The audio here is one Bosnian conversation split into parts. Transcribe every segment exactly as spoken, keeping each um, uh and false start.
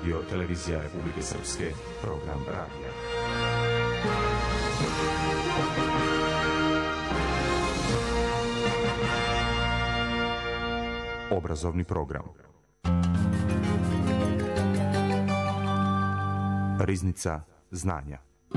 Radio Televizija Republike Srpske, program radija. Obrazovni program. Riznica znanja.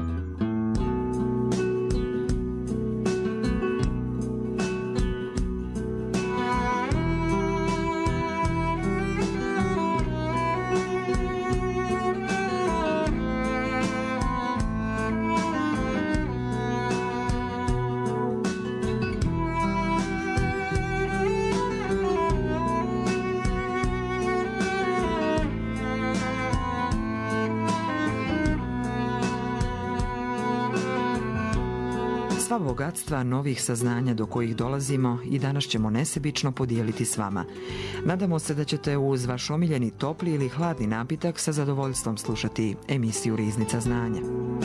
Sva bogatstva novih saznanja do kojih dolazimo i danas ćemo nesebično podijeliti s vama. Nadamo se da ćete uz vaš omiljeni topli ili hladni napitak sa zadovoljstvom slušati emisiju Riznica znanja.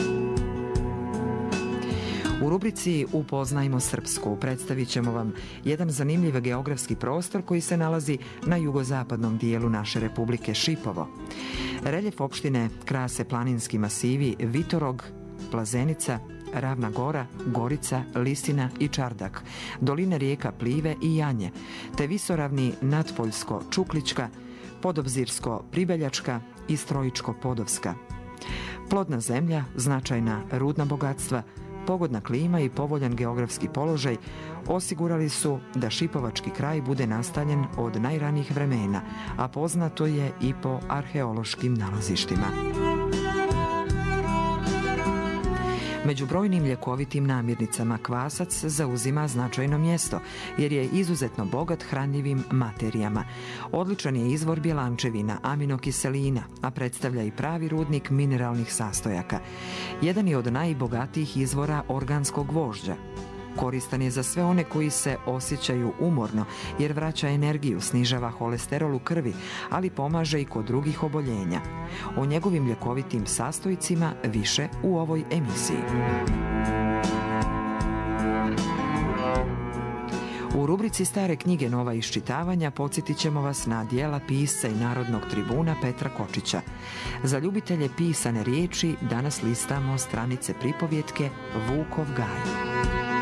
U rubrici Upoznajmo Srpsku predstavit ćemo vam jedan zanimljiv geografski prostor koji se nalazi na jugozapadnom dijelu naše republike Šipovo. Reljef opštine krase planinski masivi Vitorog, Plazenica, Ravna Gora, Gorica, Lisina i Čardak, doline rijeka Plive i Janje, te visoravni Natpoljsko-Čuklička, Podobzirsko-Pribeljačka i Strojičko-Podovska. Plodna zemlja, značajna rudna bogatstva, pogodna klima i povoljan geografski položaj osigurali su da šipovački kraj bude nastanjen od najranijih vremena, a poznato je i po arheološkim nalazištima. Među brojnim ljekovitim namirnicama kvasac zauzima značajno mjesto jer je izuzetno bogat hranljivim materijama. Odličan je izvor bjelančevina, aminokiselina, a predstavlja i pravi rudnik mineralnih sastojaka. Jedan je od najbogatijih izvora organskog gvožđa. Koristan je za sve one koji se osjećaju umorno jer vraća energiju, snižava holesterol u krvi, ali pomaže i kod drugih oboljenja. O njegovim ljekovitim sastojcima više u ovoj emisiji. U rubrici Stare knjige nova iščitavanja podsjetit ćemo vas na dijela pisca i narodnog tribuna Petra Kočića. Za ljubitelje pisane riječi danas listamo stranice pripovjetke Vukov gaj.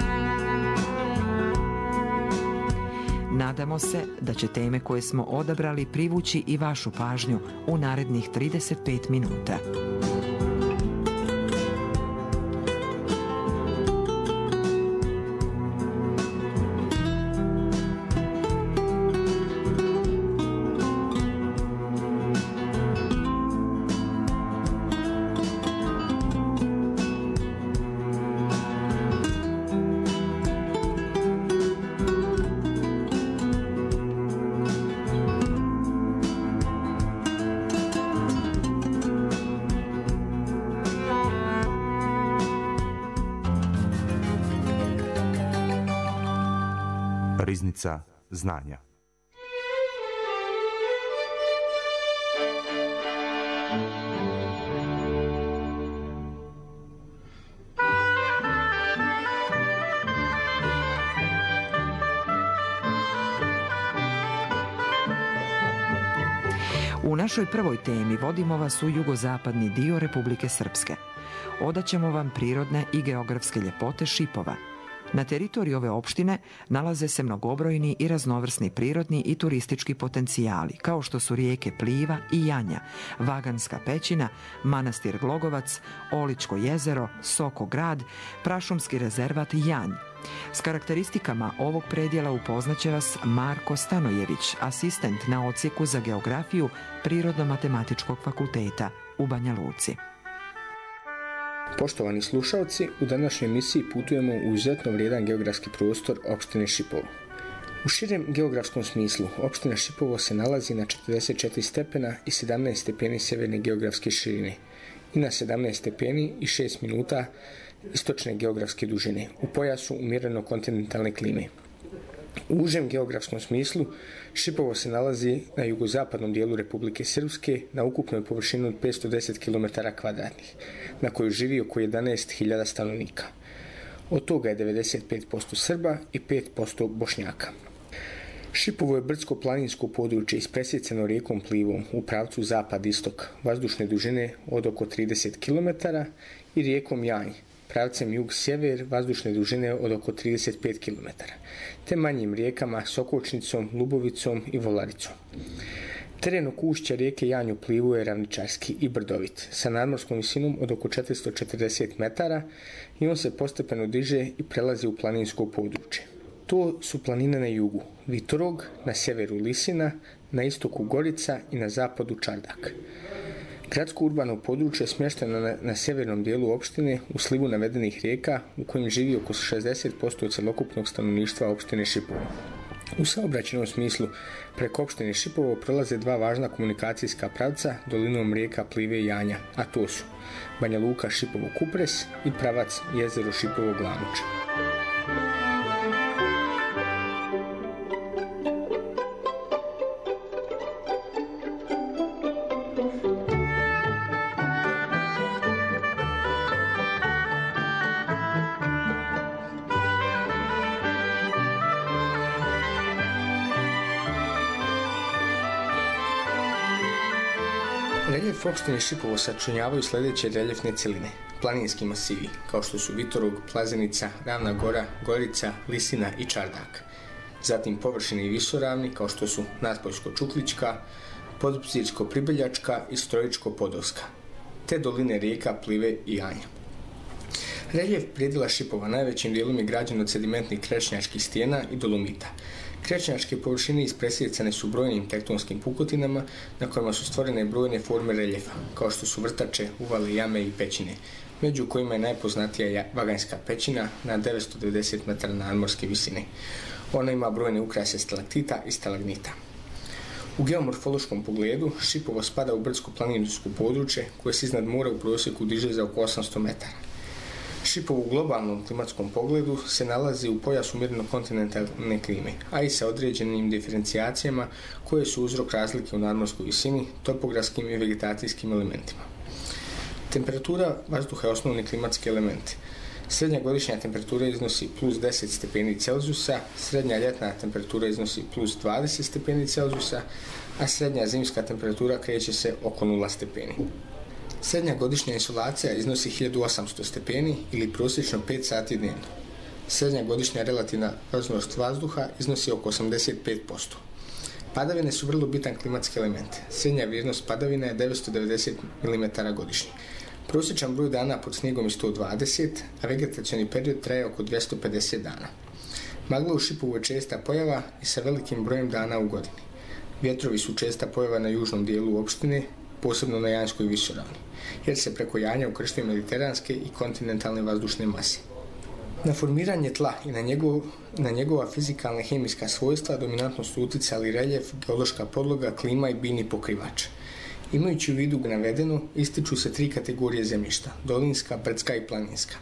Nadamo se da će teme koje smo odabrali privući i vašu pažnju u narednih trideset pet minuta. Riznica znanja. U našoj prvoj temi vodimo vas u jugozapadni dio Republike Srpske. Odaćemo vam prirodne i geografske ljepote Šipova. Na teritoriji ove opštine nalaze se mnogobrojni i raznovrsni prirodni i turistički potencijali, kao što su rijeke Pliva i Janja, Vaganska pećina, manastir Glogovac, Oličko jezero, Soko grad, prašumski rezervat Janj. S karakteristikama ovog predjela upoznaće vas Marko Stanojević, asistent na odsjeku za geografiju Prirodno-matematičkog fakulteta u Banja Luci. Poštovani slušalci, u današnjoj emisiji putujemo u izuzetno vrijedan geografski prostor opštine Šipovo. U širem geografskom smislu, opština Šipovo se nalazi na četrdeset četiri stepena i sedamnaest stepeni sjeverne geografske širine i na sedamnaest stepeni i šest minuta istočne geografske dužine, u pojasu umjereno kontinentalne klime. U užem geografskom smislu, Šipovo se nalazi na jugozapadnom dijelu Republike Srpske na ukupnoj površini od petsto deset kilometara kvadratnih, na kojoj živi oko jedanaest hiljada stanovnika. Od toga je devedeset pet posto Srba i pet posto Bošnjaka. Šipovo je brdsko-planinsko područje ispresjecano rijekom Plivom u pravcu zapad-istok, vazdušne dužine od oko trideset kilometara, i rijekom Janj, pravcem jug-sjever, vazdušne dužine od oko trideset pet kilometara, te manjim rijekama Sokočnicom, Lubovicom i Volaricom. Teren oko ušća rijeke Janj u Plivu je ravničarski i brdovit, sa nadmorskom visinom od oko četiristo četrdeset metara, i on se postepeno diže i prelazi u planinsko područje. To su planine na jugu, Vitorog, na sjeveru Lisina, na istoku Gorica i na zapadu Čardak. Gradsko urbano područje je smješteno na, na sjevernom dijelu opštine u slivu navedenih rijeka, u kojem živi oko šezdeset posto cjelokupnog stanovništva opštine Šipovo. U saobraćajnom smislu preko opštine Šipovo prolaze dva važna komunikacijska pravca dolinom rijeka Plive i Janja, a to su Banja Luka Šipovo Kupres i pravac jezero Šipovo Glamuč. Reljef opštine Šipovo sačinjavaju sljedeće reljefne cjeline: planinski masivi, kao što su Vitorog, Plazenica, Ravna Gora, Gorica, Lisina i Čardak. Zatim površine i visoravni, kao što su Natpoljsko-Čuklička, Podbzirsko-Pribeljačka i Strojičko-Podovska, te doline rijeka Plive i Janja. Reljef predjela Šipova najvećim dijelom je građen od sedimentnih krečnjačkih stijena i dolomita. Krečnjačke površine ispresjecane su brojnim tektonskim pukotinama na kojima su stvorene brojne forme reljefa, kao što su vrtače, uvale, jame i pećine, među kojima je najpoznatija Vaganjska pećina na devetsto devedeset metara nadmorske visine. Ona ima brojne ukrase stalaktita i stalagnita. U geomorfološkom pogledu Šipovo spada u brdsko-planinsko područje koje se iznad mora u prosjeku diže za oko osamsto metara. Šipovo u globalnom klimatskom pogledu se nalazi u pojasu umjereno kontinentalne klime, a i sa određenim diferencijacijama koje su uzrok razlike u nadmorskoj visini, topografskim i vegetacijskim elementima. Temperatura vazduha je osnovni klimatski element. Srednja godišnja temperatura iznosi plus deset stepeni Celzijusa, srednja ljetna temperatura iznosi plus dvadeset stepeni Celzijusa, a srednja zimska temperatura kreće se oko nula stepeni. Srednja godišnja insolacija iznosi hiljadu osamsto stepeni ili prosječno pet sati dnevno. Srednja godišnja relativna vlažnost vazduha iznosi oko osamdeset pet posto. Padavine su vrlo bitan klimatski element. Srednja vrijednost padavina je devetsto devedeset milimetara godišnje. Prosječan broj dana pod snijegom je sto dvadeset, a vegetacioni period traje oko dvjesto pedeset dana. Magla u Šipovu je česta pojava i sa velikim brojem dana u godini. Vjetrovi su česta pojava na južnom dijelu opštine, posebno na Janjskoj visoravni, jer se preko Janja ukrštaju mediteranske i kontinentalne vazdušne mase. Na formiranje tla i na, njegov, na njegova fizikalna i hemijska svojstva dominantno su utjecali reljef, geološka podloga, klima i biljni pokrivač. Imajući u vidu navedeno, ističu se tri kategorije zemljišta: dolinska, brdska i planinska.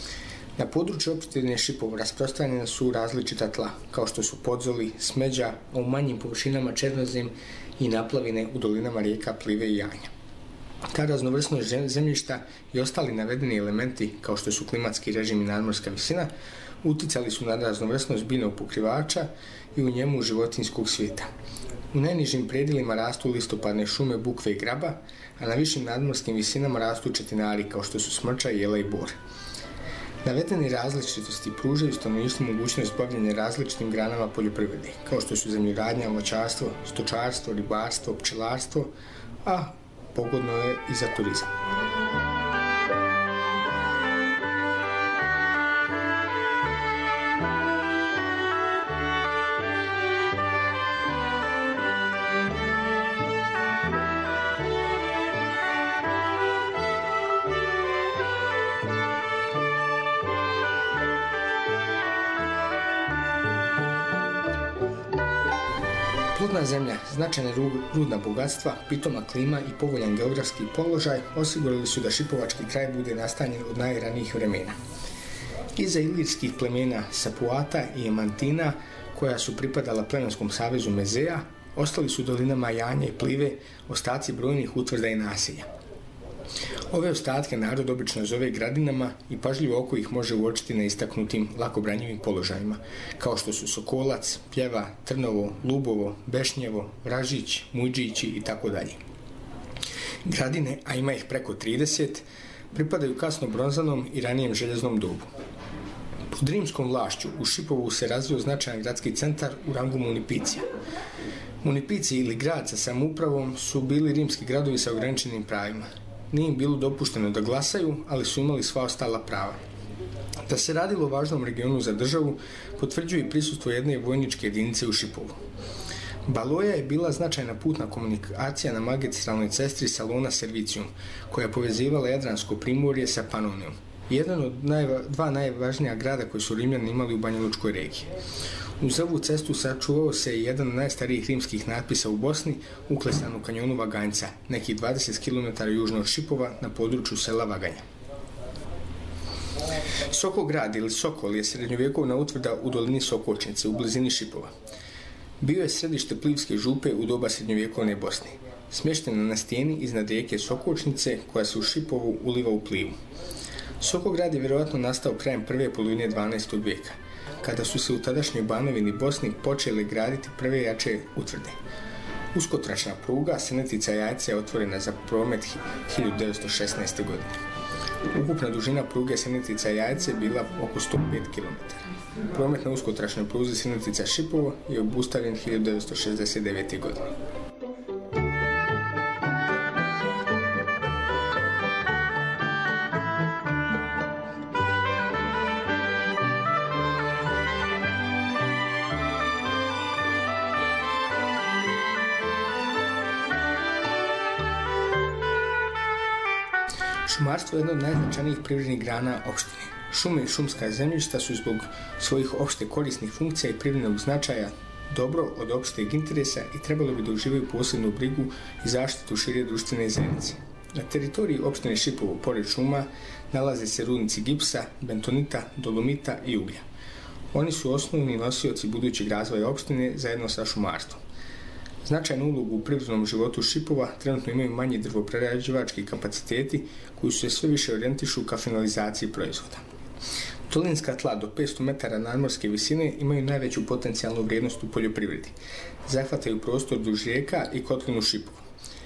Na području opštine Šipovo rasprostranjena su različita tla, kao što su podzoli, smeđa, a u manjim površinama černozem i naplavine u dolinama rijeka Plive i Janja. Ta raznovrsnost zemljišta i ostali navedeni elementi, kao što su klimatski režim i nadmorska visina, uticali su na raznovrsnost biljnog pokrivača i u njemu životinjskog svijeta. U najnižim predjelima rastu listopadne šume, bukve i graba, a na višim nadmorskim visinama rastu četinari, kao što su smrča, jela i bor. Navedeni različitosti pružaju stanovništvu mogućnost bavljenja različitim granama poljoprivrede, kao što su zemljoradnja, voćarstvo, stočarstvo, ribarstvo, pčelarstvo, a pogodno je i za turizam. Plodna zemlja, značajna rudna bogatstva, pitoma klima i povoljan geografski položaj osigurali su da šipovački kraj bude nastanjen od najranijih vremena. Iza ilirskih plemena Sapuata i Emantina, koja su pripadala plemenskom savezu Mezea, ostali su dolinama Janja i Plive ostaci brojnih utvrda i naselja. Ove ostatke narod obično zove gradinama i pažljivo oko ih može uočiti na istaknutim, lako branjivim položajima, kao što su Sokolac, Pjeva, Trnovo, Lubovo, Bešnjevo, Vražić, Mujđići i tako dalje. Gradine, a ima ih preko trideset, pripadaju kasno bronzanom i ranijem željeznom dobu. Pod rimskom vlašću u Šipovu se razvio značajan gradski centar u rangu munipicija. Munipici ili grad sa samoupravom su bili rimski gradovi sa ograničenim pravima. Nije im bilo dopušteno da glasaju, ali su imali sva ostala prava. Da se radilo o važnom regionu za državu, potvrđuje i prisustvo jedne vojničke jedinice u Šipovu. Baloja je bila značajna putna komunikacija na magistralnoj cesti Salona Servicium, koja je povezivala Jadransko primorje sa Panonijom. Jedan od najva, dva najvažnija grada koji su Rimljani imali u Banjalučkoj regiji. Uz ovu cestu sačuvao se i jedan od najstarijih rimskih natpisa u Bosni, uklesan u kanjonu Vaganjca, nekih dvadeset kilometara južno od Šipova na području sela Vaganja. Sokograd ili Sokol je srednjovjekovna utvrda u dolini Sokočnice, u blizini Šipova. Bio je središte Plivske župe u doba srednjovjekovne Bosne, smještena na stijeni iznad rijeke Sokočnice koja se u Šipovu uliva u Plivu. Sokograd je vjerojatno nastao krajem prve polovine dvanaestog vijeka, kada su se u tadašnjoj Banovini Bosni počele graditi prve jače utvrde. Uskotračna pruga Senetica-Jajce je otvorena za promet hiljadu devetsto šesnaeste. godine. Ukupna dužina pruge Senetica-Jajce je bila oko sto pet kilometara. Promet na uskotračnoj pruzi Senetica-Šipovo je obustavljen hiljadu devetsto šezdeset devete. godine. Šumarstvo je jedno od najznačajnijih privrednih grana opštine. Šume i šumska zemljišta su zbog svojih opšte korisnih funkcija i privrednog značaja dobro od opšteg interesa i trebalo bi da uživaju posebnu brigu i zaštitu šire društvene zajednice. Na teritoriji opštine Šipovo, pored šuma, nalaze se rudnici gipsa, bentonita, dolomita i uglja. Oni su osnovni nosioci budućeg razvoja opštine zajedno sa šumarstvom. Značajnu ulogu u privrednom životu Šipova trenutno imaju manji drvoprerađivački kapaciteti koji se sve više orijentišu ka finalizaciji proizvoda. Tolinska tla do petsto metara nadmorske visine imaju najveću potencijalnu vrijednost u poljoprivredi. Zahvataju prostor duž rijeka i kotlinu Šipova.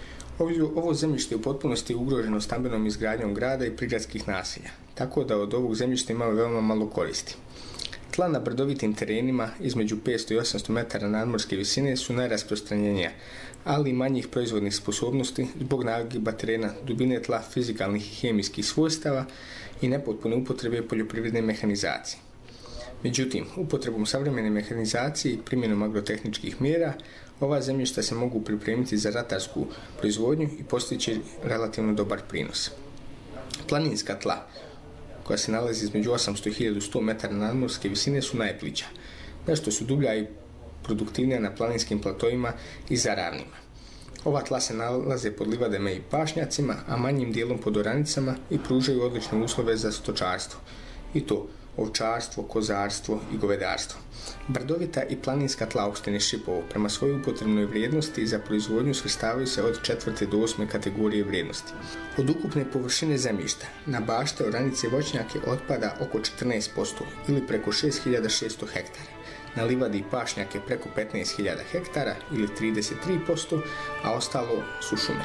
Ovo zemljište je u potpunosti ugroženo stambenom izgradnjom grada i prigradskih naselja, tako da od ovog zemljišta ima veoma malo koristi. Tla na brdovitim terenima između petsto i osamsto metara nadmorske visine su najrasprostranjenija, ali i manjih proizvodnih sposobnosti zbog nagiba terena, dubine tla, fizikalnih i hemijskih svojstava i nepotpune upotrebe poljoprivredne mehanizacije. Međutim, upotrebom savremene mehanizacije i primjenom agrotehničkih mjera, ova zemljišta se mogu pripremiti za ratarsku proizvodnju i postići relativno dobar prinos. Planinska tla, koja se nalazi između osamsto i hiljadu sto metara nadmorske visine, su najplića. Nešto su dublja i produktivnija na planinskim platovima i zaravnima. Ova tla se nalaze pod livadama i pašnjacima, a manjim dijelom pod oranicama i pružaju odlične uslove za stočarstvo. I to ovčarstvo, kozarstvo i govedarstvo. Brdovita i planinska tla opštine Šipovo prema svojoj upotrebnoj vrijednosti za proizvodnju svrstavaju se od četvrte do osme kategorije vrijednosti. Od ukupne površine zemljišta na bašte, oranice i voćnjake otpada oko četrnaest posto ili preko šest hiljada šesto hektara. Na livadi i pašnjake preko petnaest hiljada hektara ili trideset tri posto, a ostalo su šume.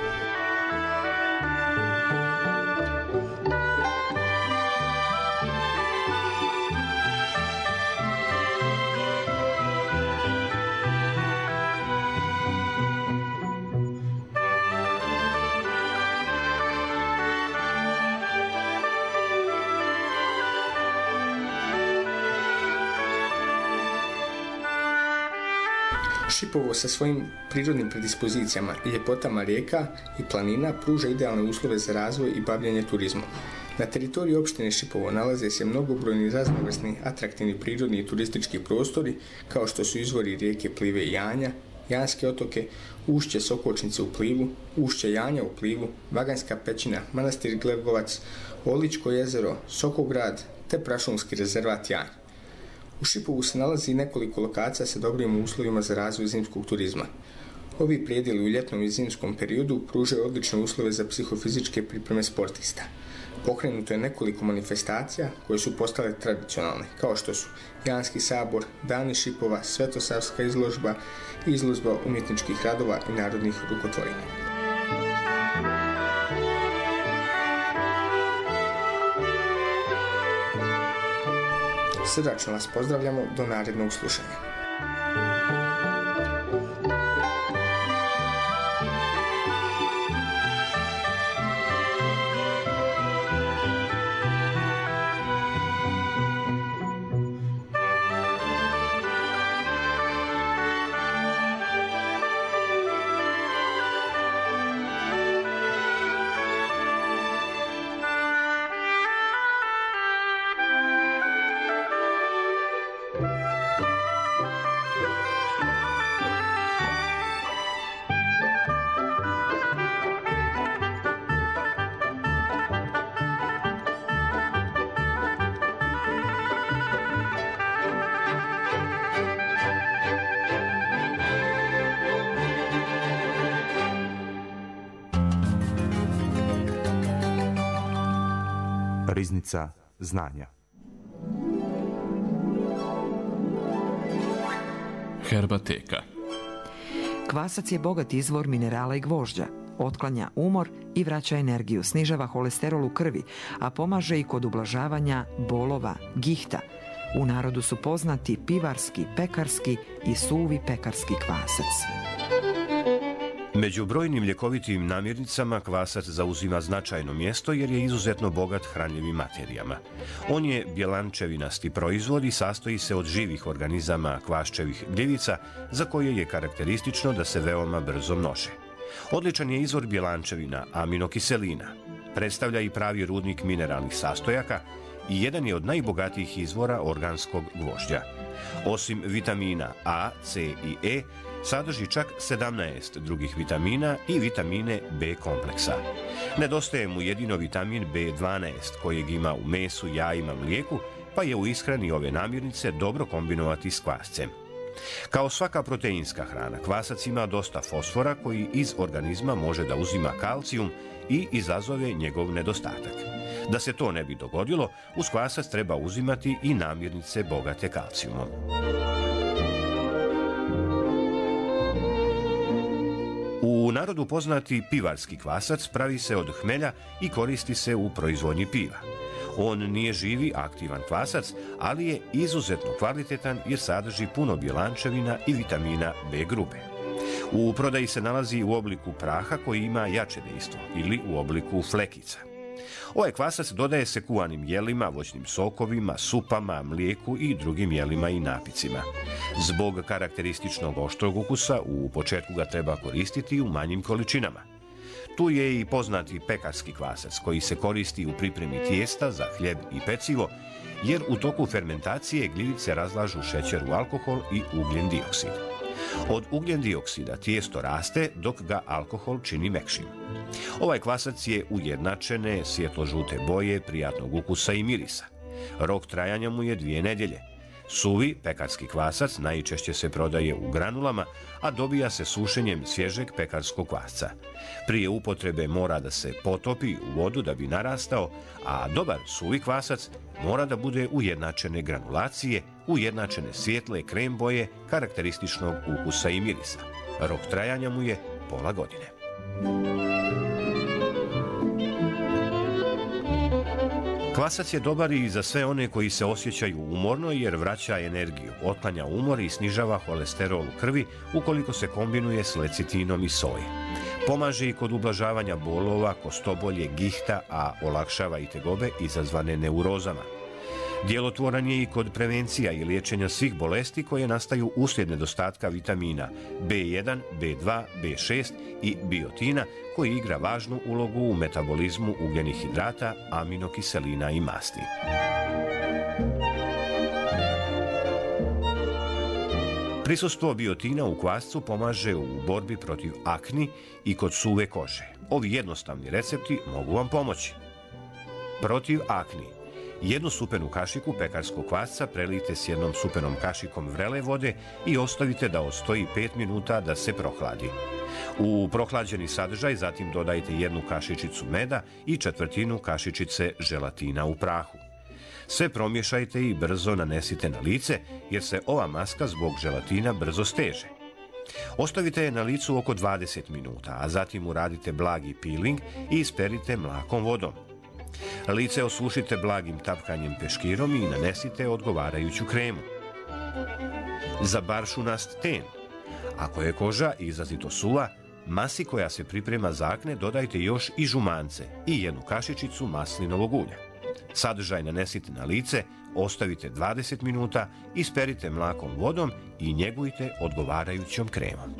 Šipovo sa svojim prirodnim predispozicijama i ljepotama rijeka i planina pruža idealne uslove za razvoj i bavljenje turizmom. Na teritoriji opštine Šipovo nalaze se mnogobrojni raznovrsni, atraktivni prirodni i turistički prostori, kao što su izvori rijeke Plive i Janja, Janske otoke, ušće Sokočnice u Plivu, ušće Janja u Plivu, Vaganjska pećina, manastir Glegovac, Oličko jezero, Sokograd te prašumski rezervat Janj. U Šipovu se nalazi nekoliko lokacija sa dobrim uslovima za razvoj zimskog turizma. Ovi predjeli u ljetnom i zimskom periodu pružaju odlične uslove za psihofizičke pripreme sportista. Pokrenuto je nekoliko manifestacija koje su postale tradicionalne, kao što su Janski sabor, Dani šipova, Svetosavska izložba, izložba umjetničkih radova i narodnih rukotvorina. Srdačno vas pozdravljamo do narednog slušanja. Riznica znanja. Herbateka. Kvasac je bogat izvor minerala i gvožđa. Otklanja umor i vraća energiju, snižava holesterol u krvi, a pomaže i kod ublažavanja bolova, gihta. U narodu su poznati pivarski, pekarski i suvi pekarski kvasac. Među brojnim ljekovitim namirnicama kvasac zauzima značajno mjesto jer je izuzetno bogat hranljivim materijama. On je bjelančevinasti proizvod i sastoji se od živih organizama kvaščevih gljivica za koje je karakteristično da se veoma brzo množe. Odličan je izvor bjelančevina, aminokiselina. Predstavlja i pravi rudnik mineralnih sastojaka i jedan je od najbogatijih izvora organskog gvožđa. Osim vitamina A, C i E, sadrži čak sedamnaest drugih vitamina i vitamine B kompleksa. Nedostaje mu jedino vitamin B dvanaest kojeg ima u mesu, jajima, mlijeku, pa je u ishrani ove namirnice dobro kombinovati s kvascem. Kao svaka proteinska hrana, kvasac ima dosta fosfora koji iz organizma može da uzima kalcijum i izazove njegov nedostatak. Da se to ne bi dogodilo, uz kvasac treba uzimati i namirnice bogate kalcijumom. U narodu poznati pivarski kvasac pravi se od hmelja i koristi se u proizvodnji piva. On nije živi, aktivan kvasac, ali je izuzetno kvalitetan jer sadrži puno bjelančevina i vitamina B grupe. U prodaji se nalazi u obliku praha koji ima jače dejstvo ili u obliku flekica. Ovaj kvasac dodaje se kuvanim jelima, voćnim sokovima, supama, mlijeku i drugim jelima i napicima. Zbog karakterističnog oštrog ukusa u početku ga treba koristiti u manjim količinama. Tu je i poznati pekarski kvasac koji se koristi u pripremi tijesta za hljeb i pecivo, jer u toku fermentacije gljivice razlažu šećer u alkohol i ugljen dioksid. Od ugljen dioksida tijesto raste dok ga alkohol čini mekšim. Ovaj kvasac je ujednačene, svjetlo-žute boje, prijatnog ukusa i mirisa. Rok trajanja mu je dvije nedjelje. Suvi pekarski kvasac najčešće se prodaje u granulama, a dobija se sušenjem svježeg pekarskog kvasca. Prije upotrebe mora da se potopi u vodu da bi narastao, a dobar suvi kvasac mora da bude ujednačene granulacije, ujednačene svijetle krem boje, karakterističnog ukusa i mirisa. Rok trajanja mu je pola godine. Kvasac je dobar i za sve one koji se osjećaju umorno jer vraća energiju, otklanja umor i snižava holesterol u krvi ukoliko se kombinuje s lecitinom i soje. Pomaže i kod ublažavanja bolova, kostobolje, gihta, a olakšava i tegobe izazvane neurozama. Djelotvoran je i kod prevencija i liječenja svih bolesti koje nastaju uslijed nedostatka vitamina B jedan, B dva, B šest i biotina, koji igra važnu ulogu u metabolizmu ugljenih hidrata, aminokiselina i masti. Prisustvo biotina u kvascu pomaže u borbi protiv akni i kod suve kože. Ovi jednostavni recepti mogu vam pomoći. Protiv akni. Jednu supenu kašiku pekarskog kvasca prelijte s jednom supenom kašikom vrele vode i ostavite da ostoji pet minuta da se prohladi. U prohlađeni sadržaj zatim dodajte jednu kašičicu meda i četvrtinu kašičice želatina u prahu. Sve promješajte i brzo nanesite na lice jer se ova maska zbog želatina brzo steže. Ostavite je na licu oko dvadeset minuta, a zatim uradite blagi peeling i isperite mlakom vodom. Lice osušite blagim tapkanjem peškirom i nanesite odgovarajuću kremu. Za baršunast ten. Ako je koža izrazito suva, masi koja se priprema za akne dodajte još i žumance i jednu kašičicu maslinovog ulja. Sadržaj nanesite na lice, ostavite dvadeset minuta, isperite mlakom vodom i njegujte odgovarajućom kremom.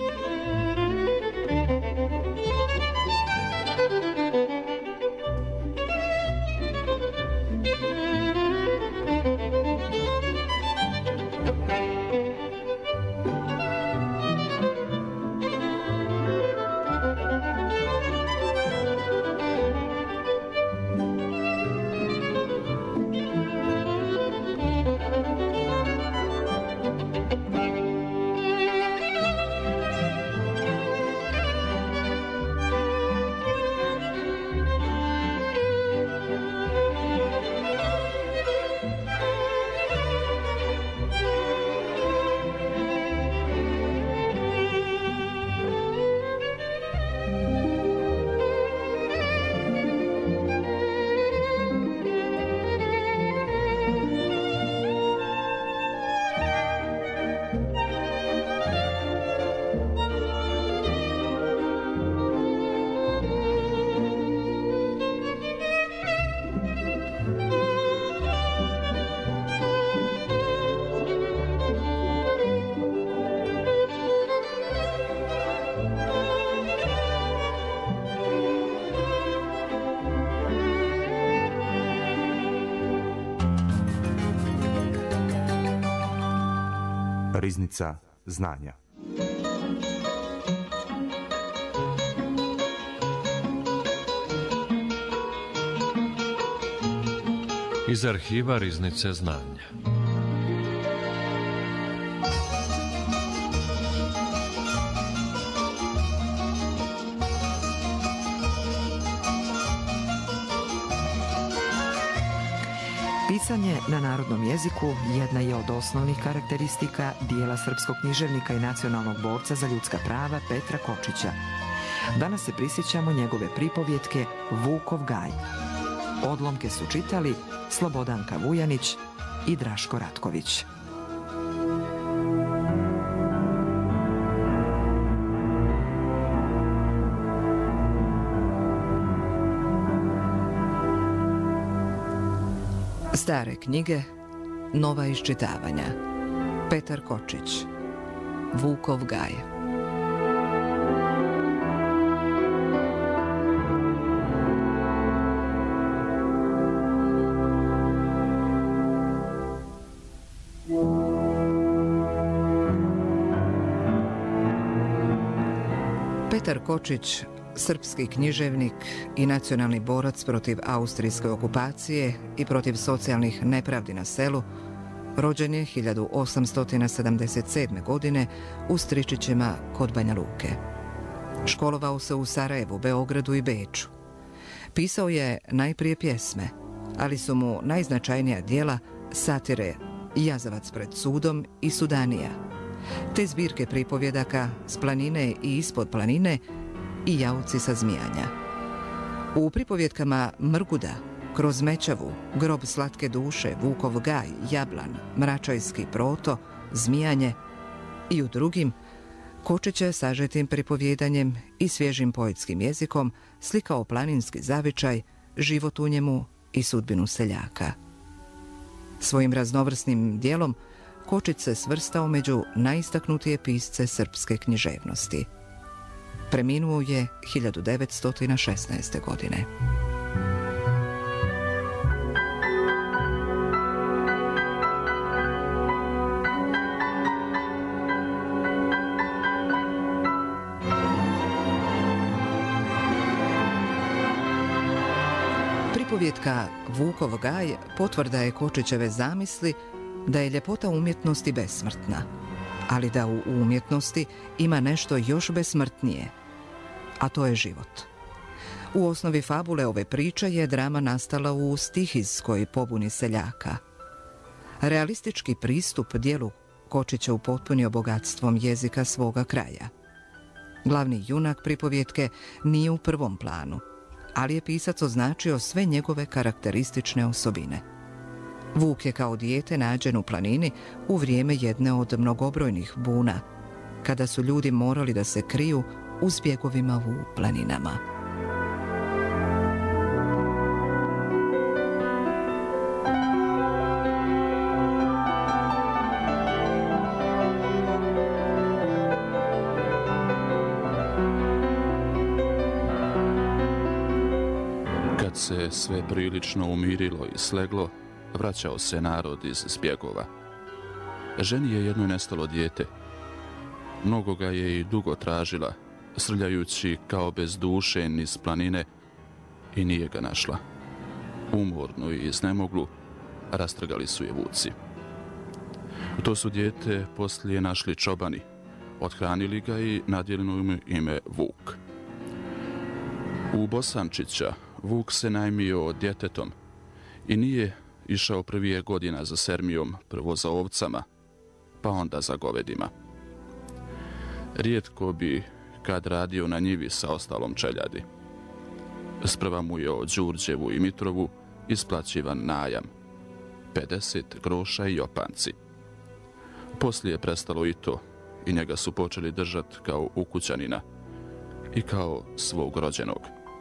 Riznica znanja. Iz arhiva Riznice znanja. Pisanje na narodnom jeziku jedna je od osnovnih karakteristika dijela srpskog književnika i nacionalnog borca za ljudska prava Petra Kočića. Danas se prisjećamo njegove pripovjetke Vukov gaj. Odlomke su čitali Slobodanka Vujanić i Draško Ratković. Stare knjige, nova iščitavanja. Petar Kočić, Vukov gaj. Petar Kočić, srpski književnik i nacionalni borac protiv austrijske okupacije i protiv socijalnih nepravdi na selu, rođen je hiljadu osamsto sedamdeset sedme. godine u Stričićima kod Banja Luke. Školovao se u Sarajevu, Beogradu i Beču. Pisao je najprije pjesme, ali su mu najznačajnija djela satire Jazavac pred sudom i Sudanija, te zbirke pripovjedaka S planine i Ispod planine i Jauci sa zmijanja. U pripovjetkama Mrguda, Kroz Mećavu, Grob slatke duše, Vukov gaj, Jablan, Mračajski proto, Zmijanje i u drugim, Kočić je sažetim pripovjedanjem i svježim poetskim jezikom slikao planinski zavičaj, život u njemu i sudbinu seljaka. Svojim raznovrsnim djelom Kočić se svrstao među najistaknutije pisce srpske književnosti. Preminuo je hiljadu devetsto šesnaeste. godine. Pripovjetka Vukov gaj potvrda je Kočićeve zamisli da je ljepota umjetnosti besmrtna, ali da u umjetnosti ima nešto još besmrtnije, a to je život. U osnovi fabule ove priče je drama nastala u stihijskoj pobuni seljaka. Realistički pristup dijelu Kočića upotpunio bogatstvom jezika svoga kraja. Glavni junak pripovjetke nije u prvom planu, ali je pisac označio sve njegove karakteristične osobine. Vuk je kao dijete nađen u planini u vrijeme jedne od mnogobrojnih buna, kada su ljudi morali da se kriju u zbjegovima u planinama. Kad se sve prilično umirilo i sleglo, vraćao se narod iz zbjegova. Ženi je jedno nestalo dijete. Mnogo ga je i dugo tražila, srljajući kao bez duše niz planine, i nije ga našla. Umornu i iznemoglu rastrgali su je vuci. To su dijete poslije našli čobani, othranili ga i nadjelili mu ime Vuk. U Bosančića Vuk se najmio djetetom i nije išao prvije godina za sermijom, prvo za ovcama, pa onda za govedima. Rijetko bi kad radio na njivi sa ostalom čeljadi. Sprva mu je od Đurđevu i Mitrovu isplaćivan najam, pedeset groša i opanci. Poslije je prestalo i to i njega su počeli držati kao ukućanina i kao svog rođenog.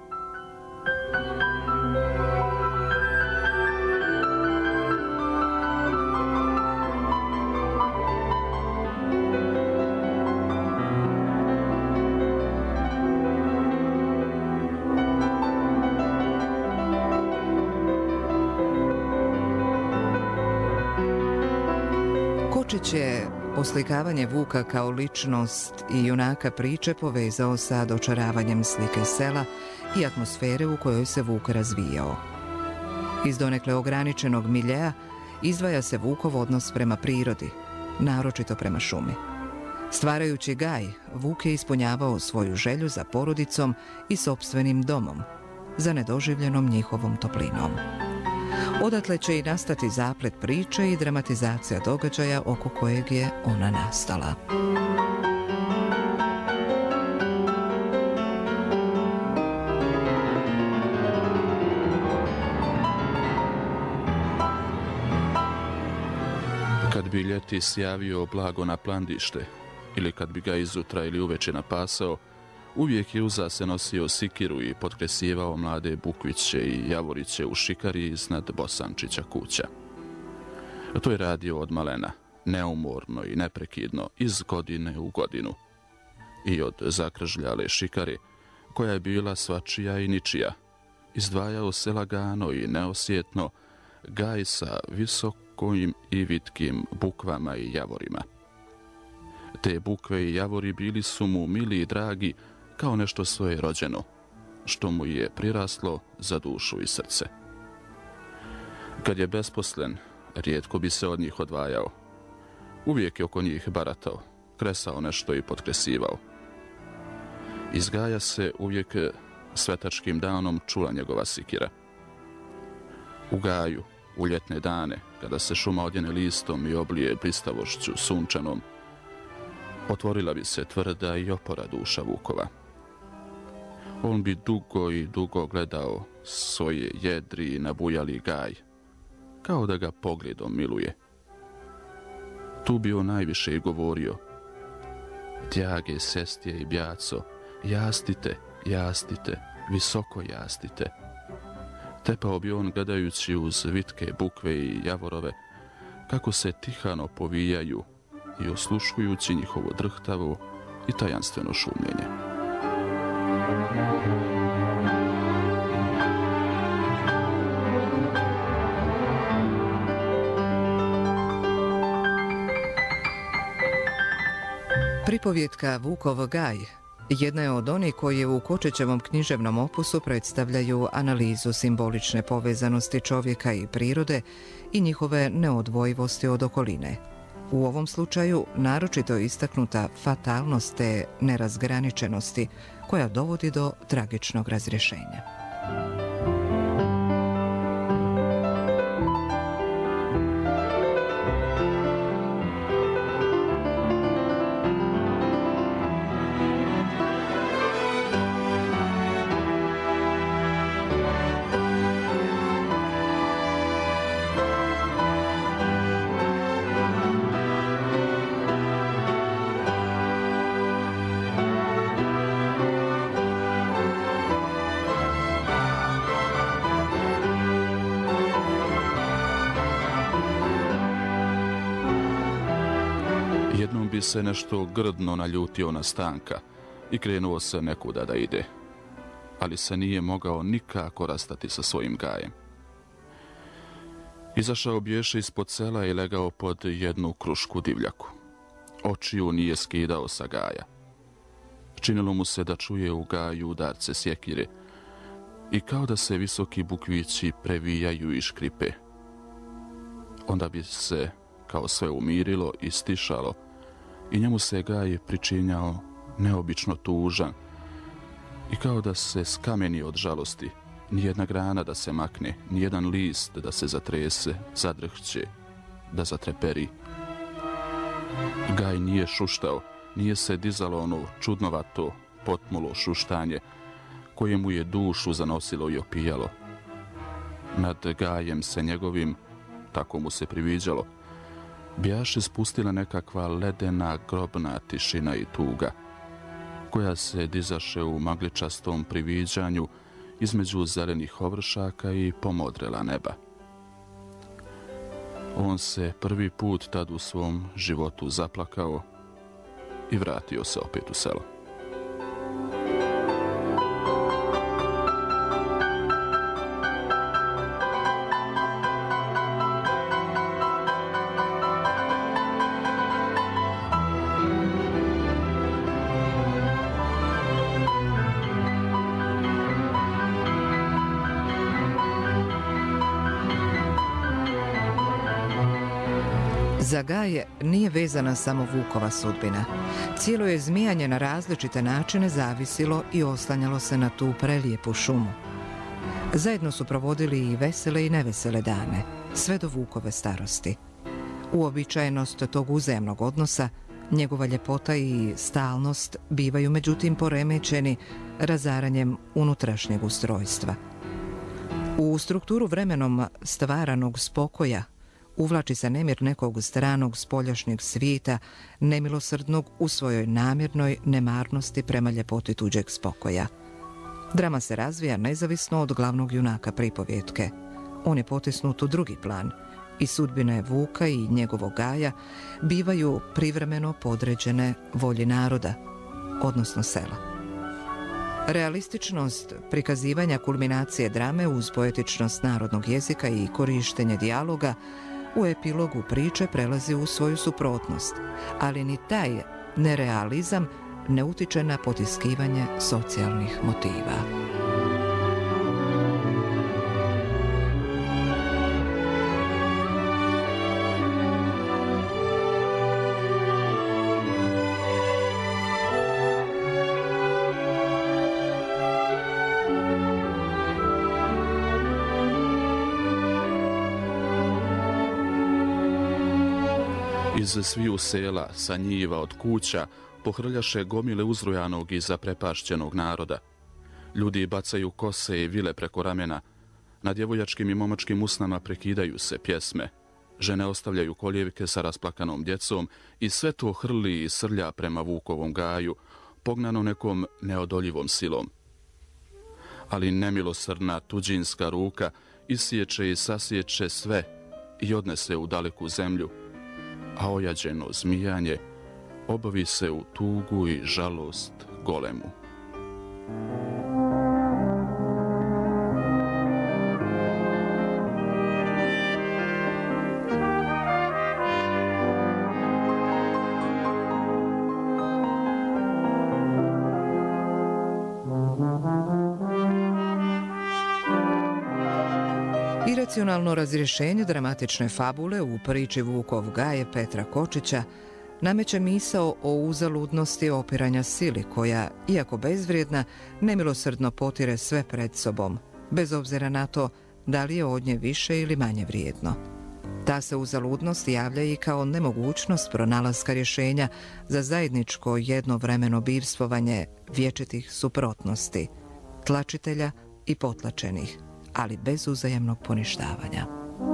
Kočić je oslikavanje Vuka kao ličnost i junaka priče povezao sa dočaravanjem slike sela i atmosfere u kojoj se Vuk razvijao. Iz donekle ograničenog miljea izdvaja se Vukov odnos prema prirodi, naročito prema šumi. Stvarajući gaj, Vuk je ispunjavao svoju želju za porodicom i sopstvenim domom, za nedoživljenom njihovom toplinom. Odatle će i nastati zaplet priče i dramatizacija događaja oko kojeg je ona nastala. Kad bi ljeti sjavio blago na plandište ili kad bi ga izutra ili uveče napasao, uvijek je uza se nosio sikiru i potkresivao mlade bukviće i javoriće u šikari iznad Bosančića kuća. To je radio od malena, neumorno i neprekidno, iz godine u godinu. I od zakržljale šikare, koja je bila svačija i ničija, izdvajao se lagano i neosjetno gaj sa visokim i vitkim bukvama i javorima. Te bukve i javori bili su mu mili i dragi kao nešto svoje rođeno, što mu je priraslo za dušu i srce. Kad je besposlen, rijetko bi se od njih odvajao. Uvijek je oko njih baratao, kresao nešto i potkresivao. Iz gaja se uvijek svetačkim danom čula njegova sikira. U gaju, u ljetne dane, kada se šuma odjene listom i oblije blistavošću sunčanom, otvorila bi se tvrda i opora duša Vukova. On bi dugo i dugo gledao svoje jedri i nabujali gaj, kao da ga pogledom miluje. Tu bi on najviše i govorio: "Djage, sestje i bjaco, jastite, jastite, visoko jastite." Tepao bi on gledajući uz vitke bukve i javorove, kako se tihano povijaju i osluškujući njihovo drhtavo i tajanstveno šumljenje. Pripovjetka Vukov gaj Jedna je od onih koje u Kočićevom književnom opusu predstavljaju analizu simbolične povezanosti čovjeka i prirode i njihove neodvojivosti od okoline. U ovom slučaju naročito je istaknuta fatalnost te nerazgraničenosti koja dovodi do tragičnog razrješenja. Jednom bi se nešto grdno naljutio na Stanka i krenuo se nekuda da ide, ali se nije mogao nikako rastati sa svojim Gajem. Izašao biješe ispod sela i legao pod jednu krušku divljaku. Očiju nije skidao sa Gaja. Činilo mu se da čuje u Gaju udarce sjekire i kao da se visoki bukvići previjaju i škripe. Onda bi se kao sve umirilo i stišalo i njemu se Gaj pričinjao neobično tužan i kao da se skameni od žalosti, nijedna grana da se makne, nijedan list da se zatrese, zadrhće, da zatreperi. Gaj nije šuštao, nije se dizalo ono čudnovato, potmulo šuštanje koje mu je dušu zanosilo i opijalo. Nad Gajem se njegovim, tako mu se priviđalo, bijaše spustila nekakva ledena grobna tišina i tuga, koja se dizaše u magličastom priviđanju između zelenih ovršaka i pomodrela neba. On se prvi put tad u svom životu zaplakao i vratio se opet u selo. Za Gaje nije vezana samo Vukova sudbina. Cijelo je zmijanje na različite načine zavisilo i oslanjalo se na tu prelijepu šumu. Zajedno su provodili i vesele i nevesele dane, sve do Vukove starosti. Uobičajenost tog uzajamnog odnosa, njegova ljepota i stalnost bivaju međutim poremećeni razaranjem unutrašnjeg ustrojstva. U strukturu vremenom stvaranog spokoja uvlači se nemir nekog stranog spoljašnjeg svijeta, nemilosrdnog u svojoj namjernoj nemarnosti prema ljepoti tuđeg spokoja. Drama se razvija nezavisno od glavnog junaka pripovjetke. On je potisnut u drugi plan i sudbine Vuka i njegovog Gaja bivaju privremeno podređene volji naroda, odnosno sela. Realističnost prikazivanja kulminacije drame uz poetičnost narodnog jezika i korištenje dijaloga u epilogu priče prelazi u svoju suprotnost, ali ni taj nerealizam ne utiče na potiskivanje socijalnih motiva. Iz sviju sela, sa njiva, od kuća, pohrljaše gomile uzrujanog i zaprepašćenog naroda. Ljudi bacaju kose i vile preko ramena, na djevojačkim i momačkim usnama prekidaju se pjesme. Žene ostavljaju koljevke sa rasplakanom djecom i sve to hrli i srlja prema Vukovom Gaju, pognano nekom neodoljivom silom. Ali nemilosrdna tuđinska ruka isječe i sasječe sve i odnese u daleku zemlju, a ojađeno zmijanje obavi se u tugu i žalost golemu. Iracionalno razrješenje dramatične fabule u priči Vukov Gaje Petra Kočića nameće misao o uzaludnosti opiranja sili koja, iako bezvrijedna, nemilosrdno potire sve pred sobom, bez obzira na to da li je od nje više ili manje vrijedno. Ta se uzaludnost javlja i kao nemogućnost pronalaska rješenja za zajedničko jednovremeno bivstvovanje vječitih suprotnosti, tlačitelja i potlačenih, ali bez uzajamnog poništavanja.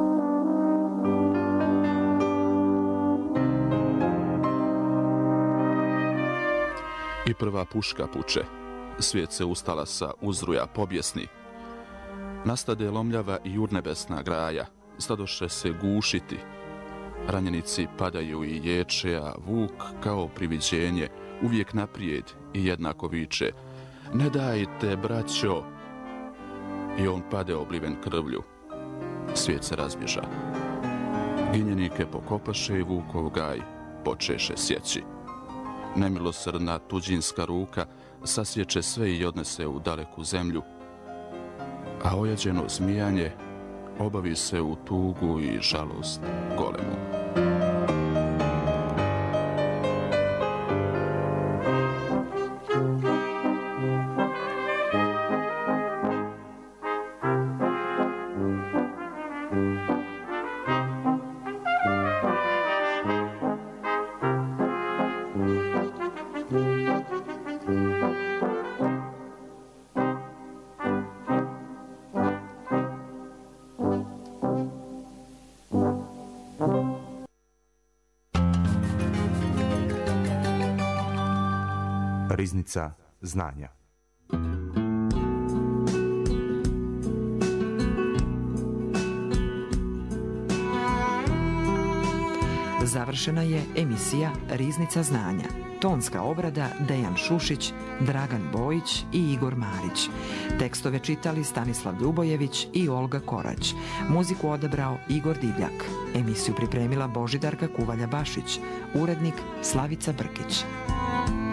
I prva puška puče, svijet se ustala sa uzruja pobjesni. Nastade lomljava i urnebesna graja, stadoše se gušiti. Ranjenici padaju i ječe, a Vuk kao priviđenje uvijek naprijed i jednako viče: ne dajte, braćo! I on pade obliven krvlju. Svijet se razbježa. Ginjenike pokopaše i Vukov Gaj počeše sjeći. Nemilosrdna tuđinska ruka sasječe sve i odnese u daleku zemlju, a ojađeno zmijanje obavi se u tugu i žalost golemu. Riznica znanja. Završena je emisija Riznica znanja. Tonska obrada Dejan Šušić, Dragan Bojić i Igor Marić. Tekstove čitali Stanislav Ljubojević i Olga Korać. Muziku odabrao Igor Divljak. Emisiju pripremila Božidarka Kuvalja Bašić. Urednik Slavica Brkić.